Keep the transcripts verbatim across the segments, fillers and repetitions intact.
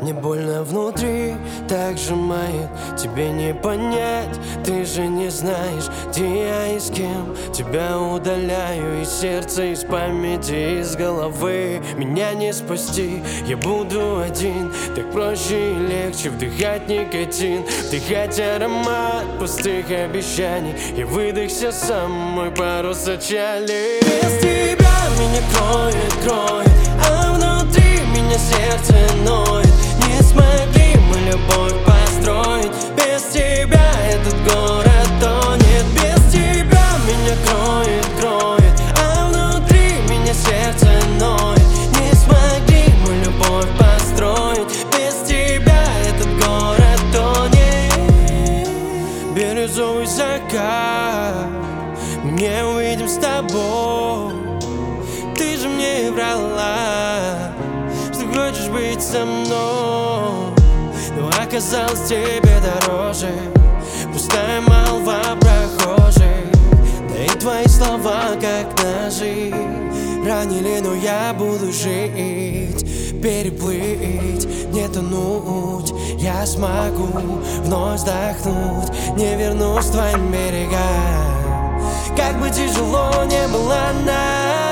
Мне больно внутри, так сжимает. Тебе не понять, ты же не знаешь, где я и с кем. Тебя удаляю из сердца, из памяти, из головы. Меня не спасти, я буду один. Так проще и легче вдыхать никотин, вдыхать аромат пустых обещаний. Я выдохся сам, мой парус отчали. Без тебя меня кроет, кроет, а внутри меня сердце ноет. Не смогли мы любовь построить. Без тебя этот город тонет. Без тебя меня кроет, кроет, а внутри меня сердце ноет. Не смогли мы любовь построить. Без тебя этот город тонет. Бирюзовый закат, не увидим с тобой. Ты же мне врала, что хочешь быть со мной, но оказалось тебе дороже пустая молва прохожей. Да и твои слова как ножи ранили, но я буду жить, переплыть, не тонуть. Я смогу вновь вздохнуть, не вернусь к твоим берегам, как бы тяжело не было нам.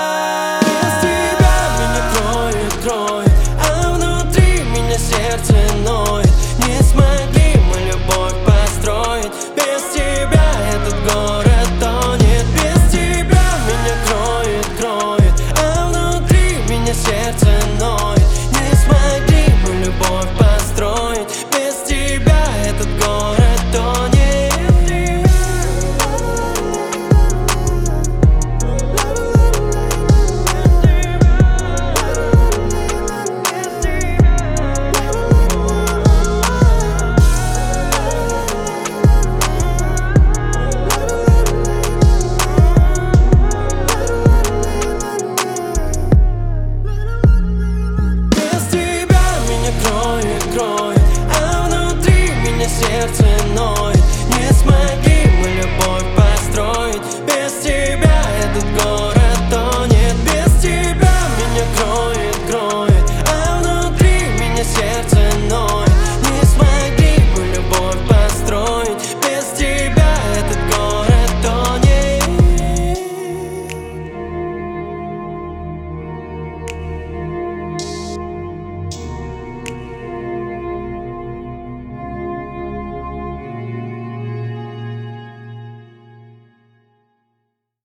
Сердце